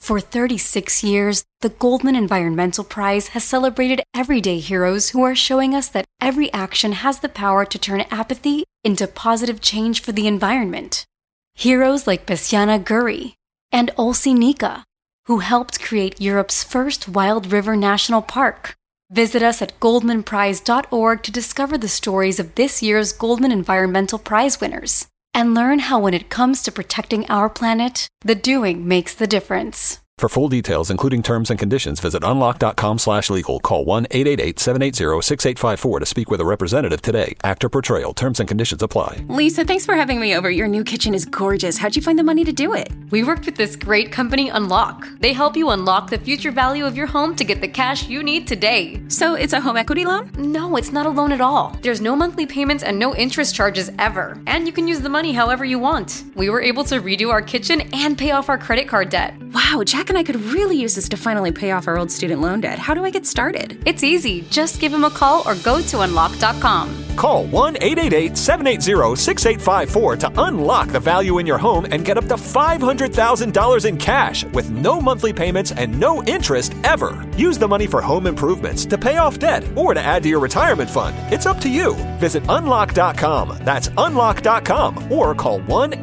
For 36 years, the Goldman Environmental Prize has celebrated everyday heroes who are showing us that every action has the power to turn apathy into positive change for the environment. Heroes like Bessiana Guri and Olsi Nika, who helped create Europe's first wild river national park. Visit us at goldmanprize.org to discover the stories of this year's Goldman Environmental Prize winners and learn how when it comes to protecting our planet, the doing makes the difference. For full details, including terms and conditions, visit unlock.com/legal. Call 1-888-780-6854 to speak with a representative today. Actor Portrayal. Terms and conditions apply. Lisa, thanks for having me over. Your new kitchen is gorgeous. How'd you find the money to do it? We worked with this great company, Unlock. They help you unlock the future value of your home to get the cash you need today. So it's a home equity loan? No, it's not a loan at all. There's no monthly payments and no interest charges ever. And you can use the money however you want. We were able to redo our kitchen and pay off our credit card debt. Wow, Jack and I could really use this to finally pay off our old student loan debt. How do I get started? It's easy. Just give him a call or go to unlock.com. Call 1-888-780-6854 to unlock the value in your home and get up to $500,000 in cash with no monthly payments and no interest ever. Use the money for home improvements, to pay off debt, or to add to your retirement fund. It's up to you. Visit unlock.com. That's unlock.com or call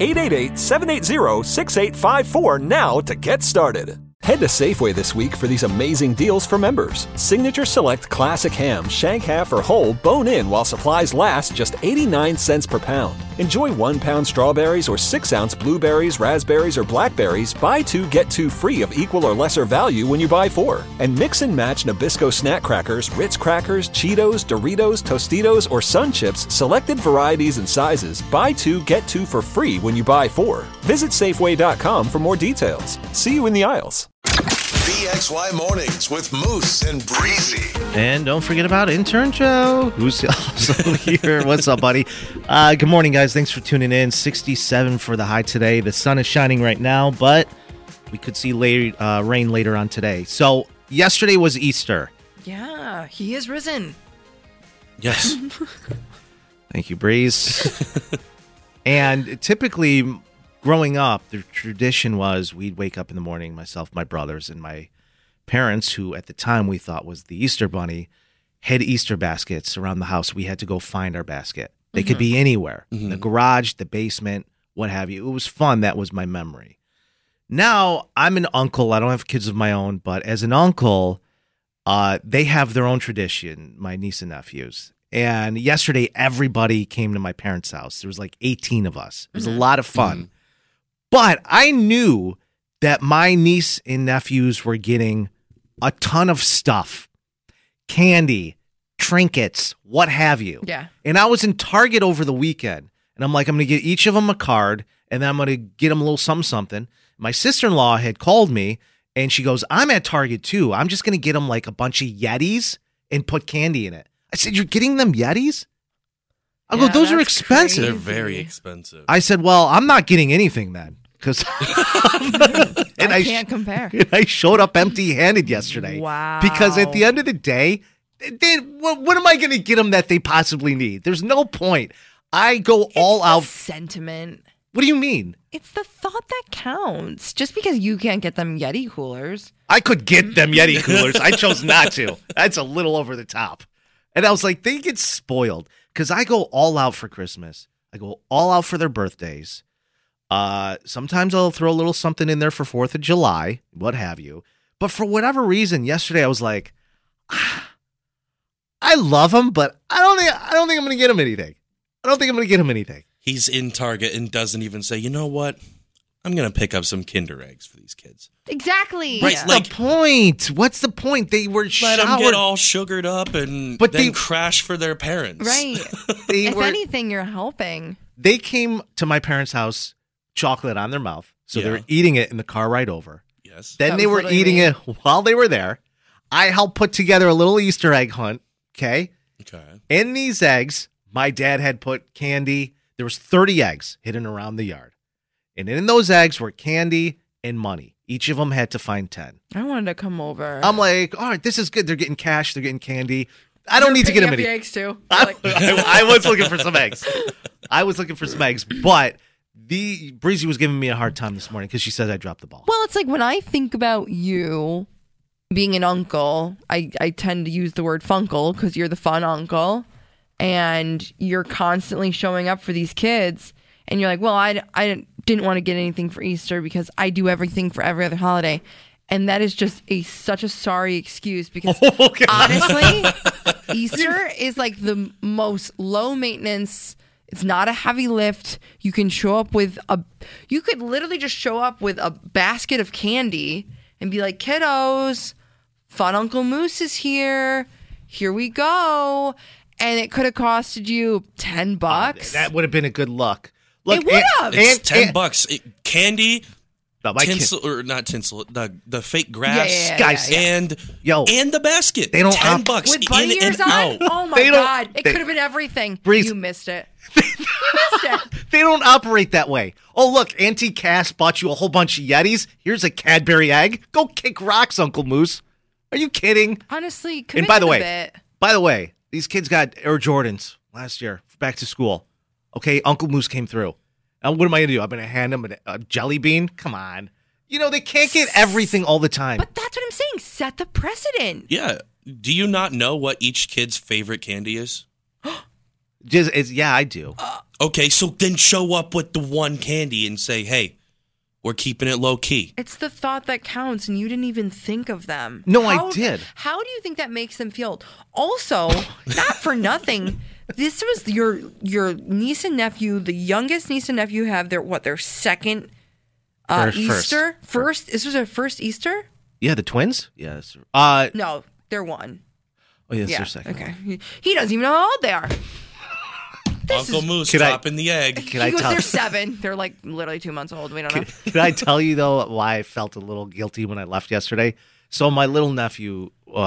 1-888-780-6854 now to get started. Head to Safeway this week for these amazing deals for members. Signature Select Classic Ham, Shank Half or Whole, Bone In while supplies last, just 89 cents per pound. Enjoy 1 pound strawberries or 6-ounce blueberries, raspberries, or blackberries. Buy 2, get 2 free of equal or lesser value when you buy 4. And mix and match Nabisco snack crackers, Ritz crackers, Cheetos, Doritos, Tostitos, or Sun Chips, selected varieties and sizes. Buy 2, get 2 for free when you buy 4. Visit Safeway.com for more details. See you in the aisles. PXY Mornings with Moose and Breezy. And don't forget about intern Joe, who's also here. What's up, buddy? Good morning, guys. Thanks for tuning in. 67 for the high today. The sun is shining right now, but we could see rain later on today. So yesterday was Easter. Yeah, he is risen. Yes. Thank you, Breeze. And typically, growing up, the tradition was we'd wake up in the morning, myself, my brothers, and my parents, who at the time we thought was the Easter Bunny, had Easter baskets around the house. We had to go find our basket. They could be anywhere, the garage, the basement, what have you. It was fun. That was my memory. Now, I'm an uncle. I don't have kids of my own, but as an uncle, they have their own tradition, my niece and nephews. And yesterday, everybody came to my parents' house. There was like 18 of us. It was a lot of fun. But I knew that my niece and nephews were getting a ton of stuff, candy, trinkets, what have you. Yeah. And I was in Target over the weekend, and I'm like, I'm going to get each of them a card, and then I'm going to get them a little something. My sister-in-law had called me, and she goes, I'm at Target too. I'm just going to get them like a bunch of Yetis and put candy in it. I said, you're getting them Yetis? I go, those are expensive. Crazy. They're very expensive. I said, well, I'm not getting anything then. Because I can't compare. And I showed up empty-handed yesterday. Wow. Because at the end of the day, what am I going to get them that they possibly need? There's no point. I go all out. Sentiment. What do you mean? It's the thought that counts. Just because you can't get them Yeti coolers. I could get them Yeti coolers. I chose not to. That's a little over the top. And I was like, they get spoiled. Because I go all out for Christmas. I go all out for their birthdays. Sometimes I'll throw a little something in there for 4th of July, what have you. But for whatever reason, yesterday I was like, I love them, but I don't think I'm going to get them anything. I don't think I'm going to get them anything. He's in Target and doesn't even say, you know what? I'm going to pick up some Kinder Eggs for these kids. Exactly. What's the point? What's the point? They were Let them get all sugared up and then crash for their parents. Right. If anything, you're helping. They came to my parents' house, chocolate on their mouth, so they were eating it in the car ride over. Yes. Then they were eating it while they were there. I helped put together a little Easter egg hunt, okay? In these eggs, my dad had put candy. There was 30 eggs hidden around the yard. And in those eggs were candy and money. Each of them had to find 10. I wanted to come over. I'm like, all right, this is good. They're getting cash. They're getting candy. I don't need to get them any eggs too. I was looking for some eggs. But Breezy was giving me a hard time this morning because she said I dropped the ball. Well, it's like when I think about you being an uncle, I tend to use the word funkle because you're the fun uncle and you're constantly showing up for these kids. And you're like, well, I didn't want to get anything for Easter because I do everything for every other holiday. And that is just such a sorry excuse because honestly, Easter is like the most low maintenance. It's not a heavy lift. You can show up you could literally just show up with a basket of candy and be like, kiddos, Fun Uncle Moose is here. Here we go. And it could have costed you $10. That would have been a good look. Look, it would have. It's $10. Candy, no, my tinsel, or not tinsel, the fake grass, guys, and the basket. They don't $10 with bunny in ears and on. out. Oh my God! It could have been everything. Breeze. You missed it. You missed it. They don't operate that way. Oh, look, Auntie Cass bought you a whole bunch of Yetis. Here's a Cadbury egg. Go kick rocks, Uncle Moose. Are you kidding? Honestly, And by the way, these kids got Air Jordans last year back to school. Okay, Uncle Moose came through. And what am I going to do? I'm going to hand them a jelly bean? Come on. You know, they can't get everything all the time. But that's what I'm saying. Set the precedent. Yeah. Do you not know what each kid's favorite candy is? Yeah, I do. Okay, so then show up with the one candy and say, hey, we're keeping it low key. It's the thought that counts, and you didn't even think of them. No, I did. How do you think that makes them feel? Also, not for nothing, this was your niece and nephew, the youngest niece and nephew have their second Easter? First? This was their first Easter? Yeah, the twins? Yes. No, they're one. Oh, yeah, their second. Okay. He doesn't even know how old they are. Uncle Moose dropping the egg. He goes, they're 7. They're like literally 2 months old. We don't know. Can I tell you, though, why I felt a little guilty when I left yesterday? So my little nephew,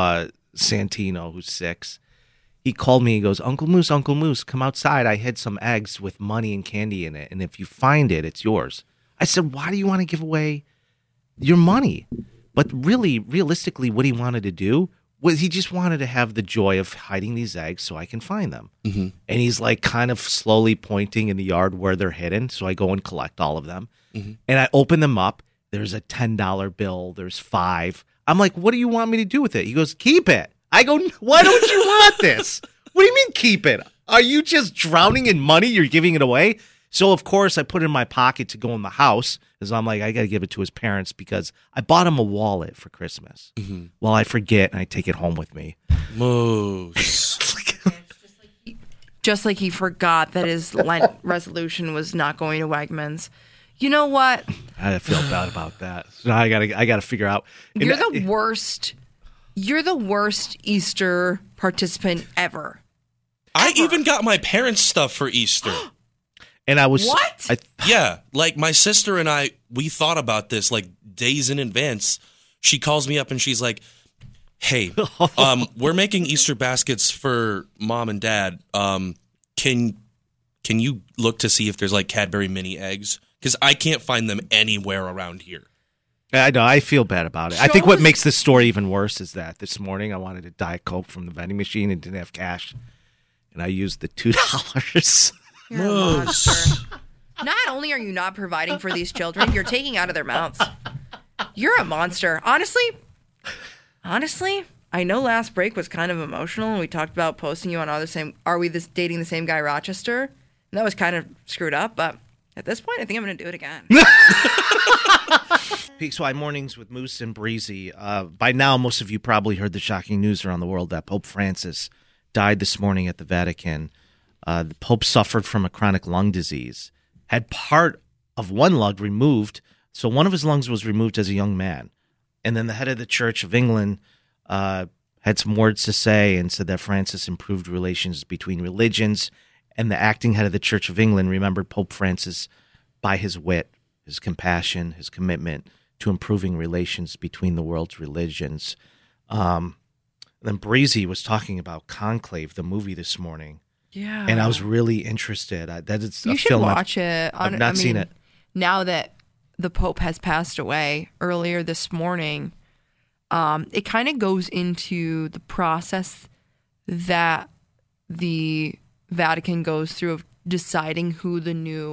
Santino, who's 6, he called me. He goes, Uncle Moose, come outside. I hid some eggs with money and candy in it. And if you find it, it's yours. I said, why do you want to give away your money? But really, realistically, what he wanted to do was he just wanted to have the joy of hiding these eggs so I can find them. Mm-hmm. And he's like kind of slowly pointing in the yard where they're hidden. So I go and collect all of them. Mm-hmm. And I open them up. There's a $10 bill. There's 5. I'm like, what do you want me to do with it? He goes, keep it. I go, why don't you want this? What do you mean keep it? Are you just drowning in money? You're giving it away? So, of course, I put it in my pocket to go in the house because I'm like, I got to give it to his parents because I bought him a wallet for Christmas. Mm-hmm. Well, I forget and I take it home with me. Moose. Just like he forgot that his Lent resolution was not going to Wegmans. You know what? I feel bad about that. So now I gotta figure out. You're the worst. You're the worst Easter participant ever. I even got my parents' stuff for Easter. And I was what? Yeah, like my sister and I, we thought about this like days in advance. She calls me up and she's like, "Hey, we're making Easter baskets for mom and dad. Can you look to see if there's like Cadbury mini eggs? Because I can't find them anywhere around here." I know. I feel bad about it. I think what makes this story even worse is that this morning I wanted a Diet Coke from the vending machine and didn't have cash, and I used the $2. You're a monster. Not only are you not providing for these children, you're taking out of their mouths. You're a monster. Honestly, I know last break was kind of emotional and we talked about posting you on Are We Dating the Same Guy Rochester? And that was kind of screwed up, but at this point, I think I'm going to do it again. PXY Mornings with Moose and Breezy. By now, most of you probably heard the shocking news around the world that Pope Francis died this morning at the Vatican. The Pope suffered from a chronic lung disease, had part of one lung removed. So one of his lungs was removed as a young man. And then the head of the Church of England had some words to say and said that Francis improved relations between religions. And the acting head of the Church of England remembered Pope Francis by his wit, his compassion, his commitment to improving relations between the world's religions. Then Breezy was talking about Conclave, the movie, this morning. Yeah. And I was really interested. You should watch it. I've not seen it. Now that the Pope has passed away earlier this morning, it kind of goes into the process that the Vatican goes through of deciding who the new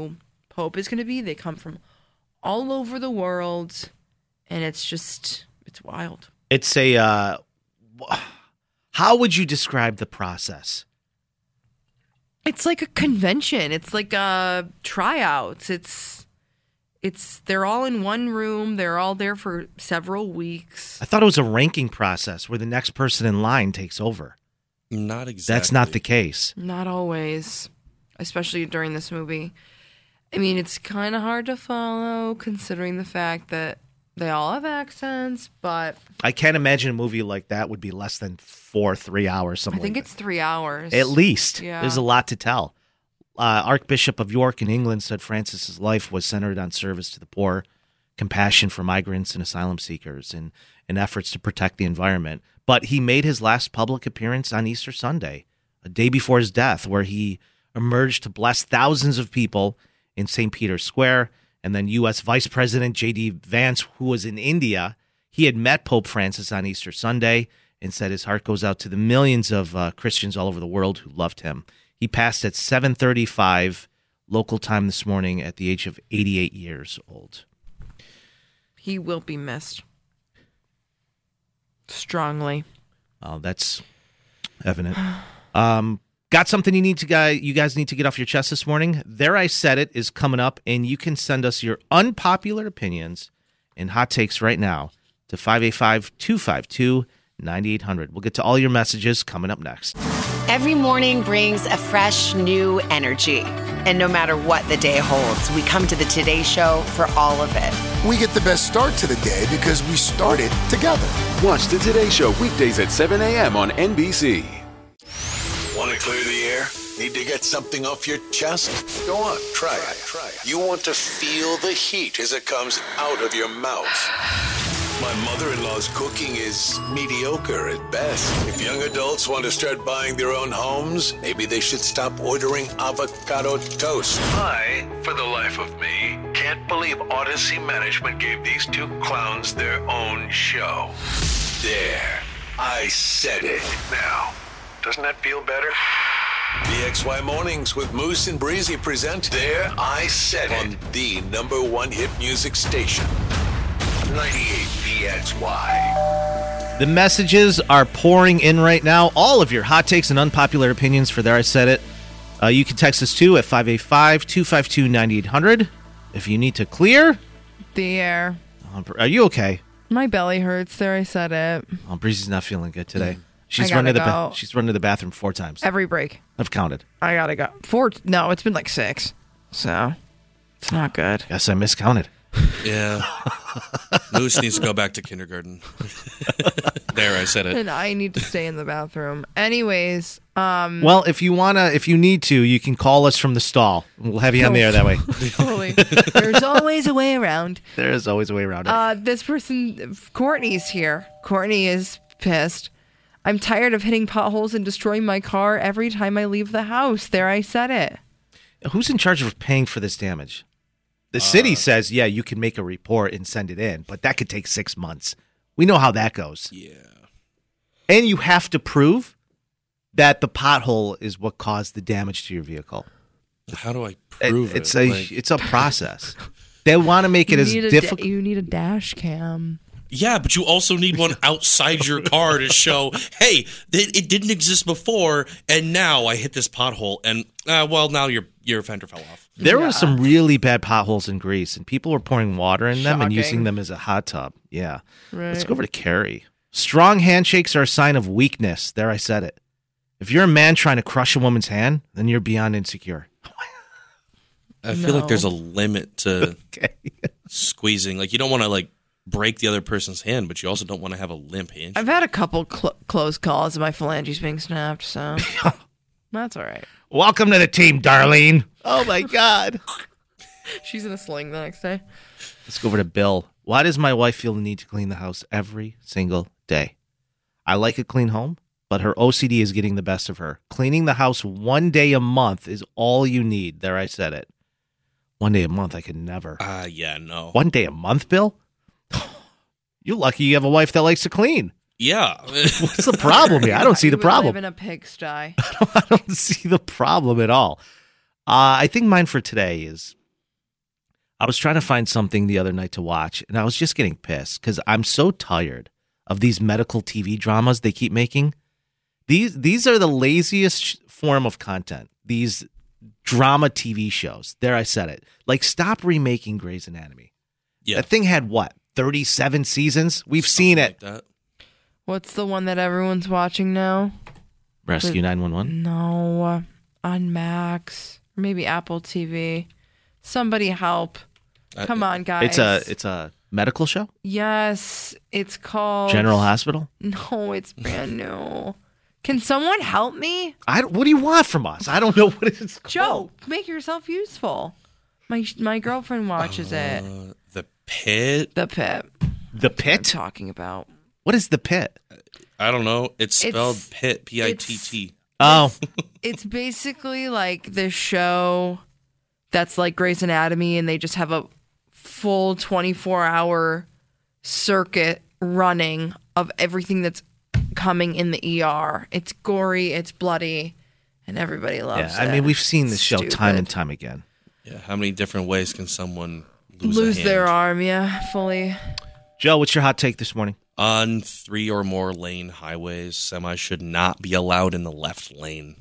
Pope is going to be. They come from all over the world, and it's wild. It's a, how would you describe the process? It's like a convention. It's like a tryouts. They're all in one room. They're all there for several weeks. I thought it was a ranking process where the next person in line takes over. Not exactly. That's not the case. Not always, especially during this movie. I mean, it's kind of hard to follow considering the fact that they all have accents, but I can't imagine a movie like that would be less than 3 hours. I think it's 3 hours. At least. Yeah. There's a lot to tell. Archbishop of York in England said Francis's life was centered on service to the poor, compassion for migrants and asylum seekers, and efforts to protect the environment. But he made his last public appearance on Easter Sunday, a day before his death, where he emerged to bless thousands of people in St. Peter's Square. And then U.S. Vice President J.D. Vance, who was in India, he had met Pope Francis on Easter Sunday and said his heart goes out to the millions of Christians all over the world who loved him. He passed at 7:35 local time this morning at the age of 88 years old. He will be missed. Strongly. Oh, that's evident. Got something you guys need to get off your chest this morning? There I Said It is coming up, and you can send us your unpopular opinions and hot takes right now to 585-252-9800. We'll get to all your messages coming up next. Every morning brings a fresh, new energy. And no matter what the day holds, we come to the Today Show for all of it. We get the best start to the day because we started together. Watch the Today Show weekdays at 7 a.m. on NBC. Want to clear the air? Need to get something off your chest? Go on, try it. You want to feel the heat as it comes out of your mouth. My mother-in-law's cooking is mediocre at best. If young adults want to start buying their own homes, maybe they should stop ordering avocado toast. I, for the life of me, can't believe Odyssey Management gave these two clowns their own show. There, I said it. Now, doesn't that feel better? BXY Mornings with Moose and Breezy present There I Said It on the #1 hit music station. 98 BXY. The messages are pouring in right now. All of your hot takes and unpopular opinions for There I Said It. You can text us too at 585-252-9800. If you need to clear the air. Are you okay? My belly hurts. There I said it. Oh, Breezy's not feeling good today. She's run to the bathroom 4 times. Every break. I've counted. I gotta go. 4? No, it's been like 6. So it's not good. Guess I miscounted. Yeah. Moose needs to go back to kindergarten. There, I said it. And I need to stay in the bathroom. Anyways, well, if you need to, you can call us from the stall. We'll have you on the air that way. Totally. There's always a way around. There is always a way around it. This person, Courtney's here. Courtney is pissed. I'm tired of hitting potholes and destroying my car every time I leave the house. There, I said it. Who's in charge of paying for this damage? The city says, yeah, you can make a report and send it in, but that could take 6 months. We know how that goes. Yeah. And you have to prove that the pothole is what caused the damage to your vehicle. How do I prove it? It's a process. They want to make it as difficult. You need a dash cam. Yeah, but you also need one outside your car to show, hey, it didn't exist before, and now I hit this pothole, and now your fender fell off. There were some really bad potholes in Greece, and people were pouring water in them and using them as a hot tub. Yeah. Right. Let's go over to Carrie. Strong handshakes are a sign of weakness. There, I said it. If you're a man trying to crush a woman's hand, then you're beyond insecure. I feel like there's a limit to squeezing. Like, you don't want to, break the other person's hand, but you also don't want to have a limp handshake. I've had a couple close calls of my phalanges being snapped, so that's all right. Welcome to the team, Darlene. Oh, my God. She's in a sling the next day. Let's go over to Bill. Why does my wife feel the need to clean the house every single day? I like a clean home, but her OCD is getting the best of her. Cleaning the house 1 day a month is all you need. There, I said it. 1 day a month, I could never. Yeah, no. 1 day a month, Bill? You're lucky you have a wife that likes to clean. Yeah. What's the problem here? I don't see the problem. Live in a pigsty. I don't see the problem at all. I think mine for today is I was trying to find something the other night to watch, and I was just getting pissed because I'm so tired of these medical TV dramas they keep making. These are the laziest form of content. These drama TV shows. There, I said it. Like, stop remaking Grey's Anatomy. Yeah. That thing had, what, 37 seasons? We've seen it. Like that. What's the one that everyone's watching now? Rescue 911? No, on Max, maybe Apple TV. Somebody help! Come on, guys. It's a medical show. Yes, it's called General Hospital. No, it's brand new. Can someone help me? What do you want from us? I don't know what it's called. Joe, make yourself useful. My girlfriend watches it. The Pit. The Pit. The I'm Pit. talking about. What is the Pit? I don't know. It's spelled Pit. P-I-T-T. Oh, It's basically like this show that's like Grey's Anatomy, and they just have a full 24-hour circuit running of everything that's coming in the ER. It's gory, it's bloody, and everybody loves it. I mean, we've seen this show Stupid. time and time again. Yeah. How many different ways can someone lose a their hand? arm, yeah, fully. Joe, what's your hot take this morning? On 3 or more lane highways, semis should not be allowed in the left lane.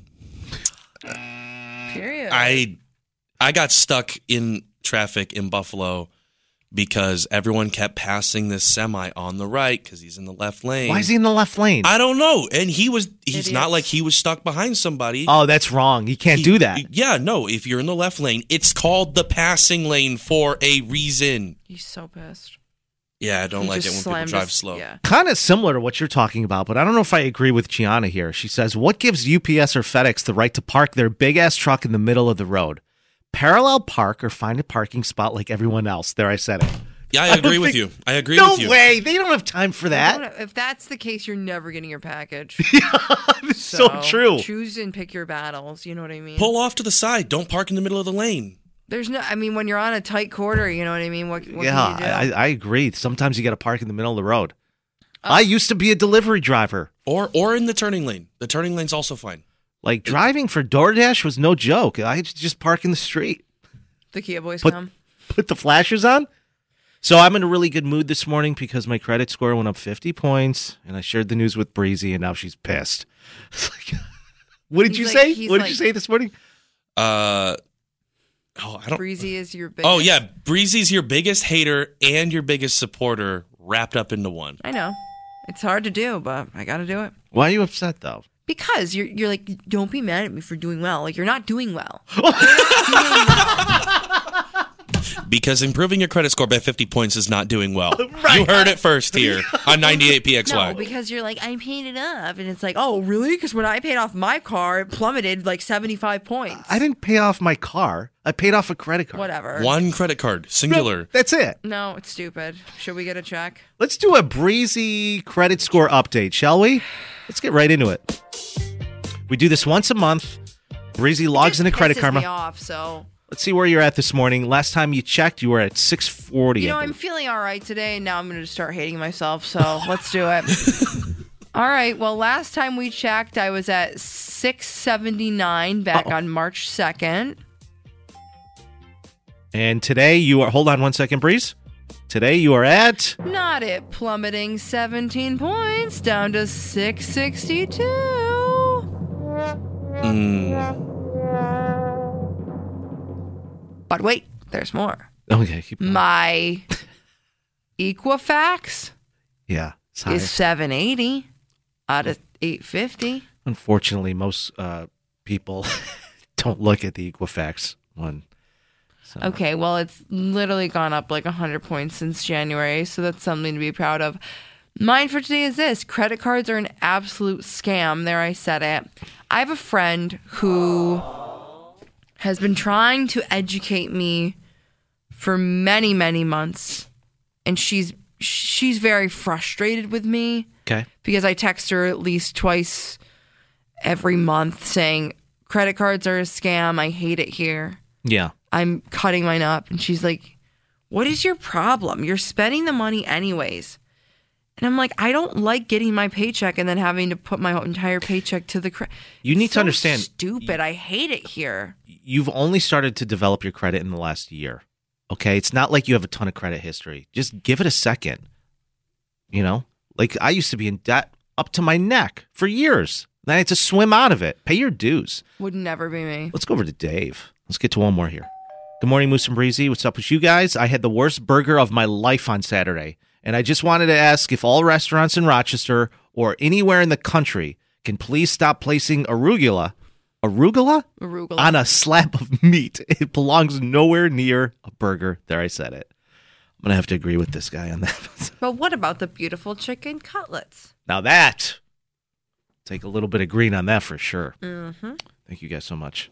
Period. I got stuck in traffic in Buffalo because everyone kept passing this semi on the right because he's in the left lane. Why is he in the left lane? I don't know. And he's Idiots. not like he was stuck behind somebody. Oh, that's wrong. You can't do that. Yeah, no. If you're in the left lane, it's called the passing lane for a reason. He's so pissed. Yeah, I don't He like it just when people slammed drive his- slow. Yeah. Kind of similar to what you're talking about, but I don't know if I agree with Gianna here. She says, what gives UPS or FedEx the right to park their big-ass truck in the middle of the road? Parallel park or find a parking spot like everyone else. There, I said it. Yeah, I don't agree with think- you. I agree No with you. way. They don't have time for that. If that's the case, you're never getting your package. It's so true. Choose and pick your battles. You know what I mean? Pull off to the side. Don't park in the middle of the lane. There's no. I mean, when you're on a tight quarter, you know what I mean. What Yeah, can you do? I agree. Sometimes you got to park in the middle of the road. I used to be a delivery driver. Or in the turning lane. The turning lane's also fine. Like, driving for DoorDash was no joke. I used to just park in the street. The Kia boys Put- come. Put the flashers on. So I'm in a really good mood this morning because my credit score went up 50 points, and I shared the news with Breezy, and now she's pissed. It's like, what did He's you like- say? he's What did like- you say this morning? I don't. Breezy is your biggest. Oh yeah, Breezy's your biggest hater and your biggest supporter wrapped up into one. I know. It's hard to do, but I got to do it. Why are you upset, though? Because you're like, don't be mad at me for doing well. Like, you're not doing well. Because improving your credit score by 50 points is not doing well. You heard it first here on 98 PXY. No, because you're like, I paid it off. And it's like, oh, really? Because when I paid off my car, it plummeted like 75 points. I didn't pay off my car. I paid off a credit card. Whatever. One credit card, singular. That's it. No, it's stupid. Should we get a check? Let's do a Breezy credit score update, shall we? Let's get right into it. We do this once a month. Breezy logs into Credit Pisses Karma. me off, so. Let's see where you're at this morning. Last time you checked, you were at 640. You know, I I'm believe. feeling all right today, and now I'm going to start hating myself, so let's do it. All right, well, last time we checked, I was at 679 back on March 2nd. And today you are, hold on one second, Breeze. Today you are at, Not it, plummeting 17 points down to 662. But wait, there's more. okay, keep going. My Equifax Yeah, it's high. is 780 out of 850. Unfortunately, most people don't look at the Equifax one. So. Okay, well, it's literally gone up like 100 points since January, so that's something to be proud of. Mine for today is this. Credit cards are an absolute scam. There, I said it. I have a friend who has been trying to educate me for many, many months, and she's very frustrated with me. Okay. Because I text her at least twice every month saying, credit cards are a scam. I hate it here. Yeah. I'm cutting mine up. And she's like, what is your problem? You're spending the money anyways. And I'm like, I don't like getting my paycheck and then having to put my entire paycheck to the credit. You need to understand. Stupid. I hate it here. You've only started to develop your credit in the last year. Okay, it's not like you have a ton of credit history. Just give it a second. You know, like I used to be in debt up to my neck for years. Then I had to swim out of it. Pay your dues. Would never be me. Let's go over to Dave. Let's get to one more here. Good morning, Moose and Breezy. What's up with you guys? I had the worst burger of my life on Saturday, and I just wanted to ask if all restaurants in Rochester or anywhere in the country can please stop placing arugula on a slab of meat. It belongs nowhere near a burger. There, I said it. I'm going to have to agree with this guy on that. But what about the beautiful chicken cutlets? Now that, take a little bit of green on that for sure. Mm-hmm. Thank you guys so much.